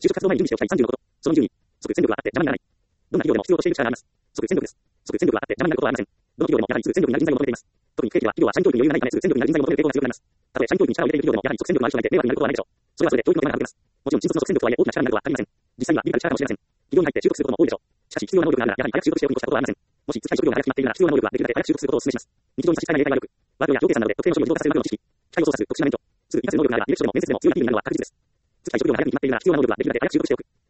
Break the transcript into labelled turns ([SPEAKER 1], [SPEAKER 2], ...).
[SPEAKER 1] 就職活動前に準備しておきたい30のこと。その20に、即戦力はあって邪魔にならない。どんな企業でも必要としている力があります。即戦力です。即戦力はあって邪魔になることはありません。どの企業でもやはり即戦力になる人材を求めています。特に非経費では企業は社員教育に余裕がないため即戦力になる人材を求める傾向が強くなります。たとえ社員教育に力を入れている企業でもやはり即戦力のある人がいて迷惑になることはないでしょう。それはそれで教育の手間が省けます。もちろん新卒の即戦力とはいえ大きな力になるとは限りません。実際にはビビたる力かもしれません。企業に入って習得することも多いでしょう。しかし必要な能力があるならやはり早く習得しておくに越したことはありません。もし使い職業が早く決まっているなら必要な能力はできるだけ早く習得することをお勧めします。日常に差し支えない例外がよく、ワードや条件差などで特定の職業を自動化させるまでの知識、機械を操作する特殊な免許、すぐに活かせる能力があれば履歴書でも面接でも強い意味になるのは確実です。使い職業が早くに決まっているなら必要な能力はできるだけ早く習得しておく。